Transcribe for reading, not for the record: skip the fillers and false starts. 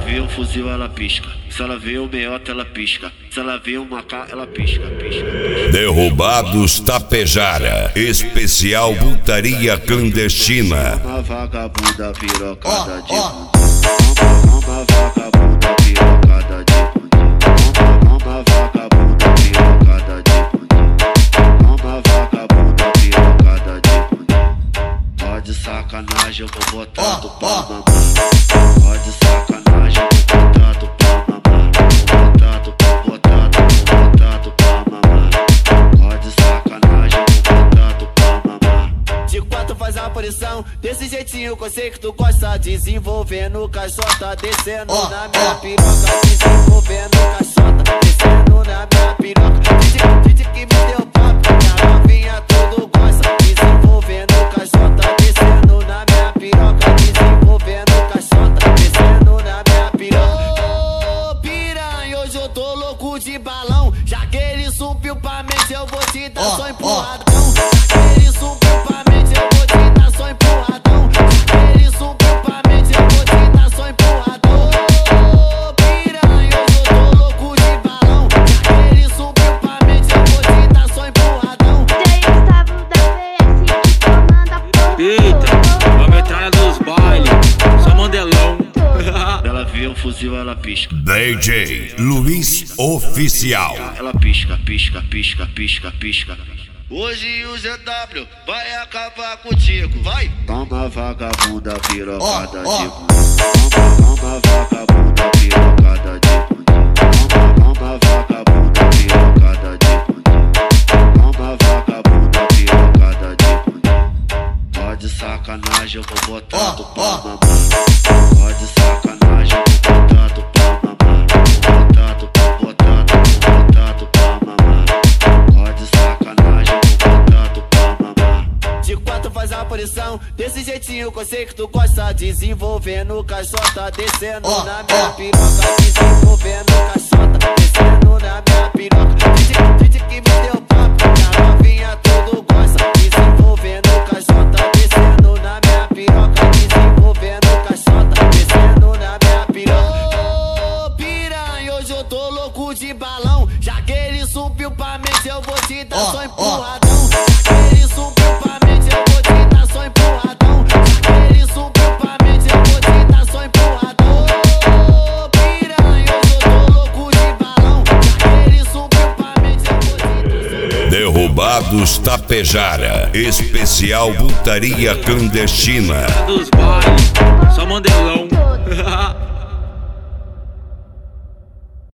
vê um fuzil, ela pisca. Se ela vê um meiota, ela pisca. Se ela vê um macá, ela pisca, pisca, pisca. Derrubados Tapejara, especial putaria clandestina. Uma vagabunda pirocada de bundinho. Uma vagabunda pirocada de bundinho. Uma vagabunda pirocada de bundinho. Uma vagabunda pirocada de bundinho. Pode sacanagem, eu vou botar tu pra mamar. Pode sacanagem, eu vou botar tu pra mamar. Vou botar tu pra mamar. Pode sacanagem, eu vou botar tu pra mamar. De quatro faz a aparição, desse jeitinho que eu sei que tu gosta. Desenvolvendo caixota, descendo na minha piroca. Desenvolvendo caixota, descendo na minha piroca. Didi que me deu papo, minha novinha tudo gosta. Desenvolvendo caixota, descendo na minha piroca. Desenvolvendo caixota, descendo na minha piroca. Ô piranha, hoje eu tô louco de balão. Já que ele subiu pra mente, eu vou te dar só empurradão. Já que ele subiu pra mente, eu vou te dar só empurradão. Já que ele subiu pra mente, eu vou te dar só empurradão. Ô piranha, hoje eu tô louco de balão. Já que ele subiu pra mente, eu vou te dar só empurradão. Eita, a metralha dos bailes, só mandelão. Ela vê um fuzil, ela pisca. DJ Luiz Oficial. Ela pisca, pisca, pisca, pisca, pisca. Hoje o ZW vai acabar contigo, vai! Toma vagabunda pirocada de bundinho. Toma vagabunda pirocada de bundinho. Toma vagabunda pirocada de bundinho. Toma vagabunda pirocada de bundinho. Pode sacanagem, eu vou botar tu pra mamar. Pode sacanagem, eu vou botar tu pra mamar. Vou botar tu pra mamar. Pode sacanagem, eu vou botar tu pra mamar. De quatro faz a aparição, desse jeitinho que eu sei que tu gosta. Desenvolvendo caixota, descendo na minha piroca. Desenvolvendo caixota, descendo na minha piroca. Didi que me deu papo, minha novinha tudo gosta. Desenvolvendo caixota, descendo na minha piroca. Desenvolvendo caixota, descendo na minha piroca. Ô piranha, hoje eu tô louco de balão. Já que ele subiu pra mente, eu vou te dar só empurradão. Já que ele subiu pra mente, eu vou te dar só empurradão. Já que ele subiu pra mente, eu vou te dar só empurradão. Ô piranha, hoje eu tô louco de balão. Já que ele subiu pra mente, eu vou te dar só. Derrubados Tapejara, especial putaria clandestina. Dos bailes, só mandelão.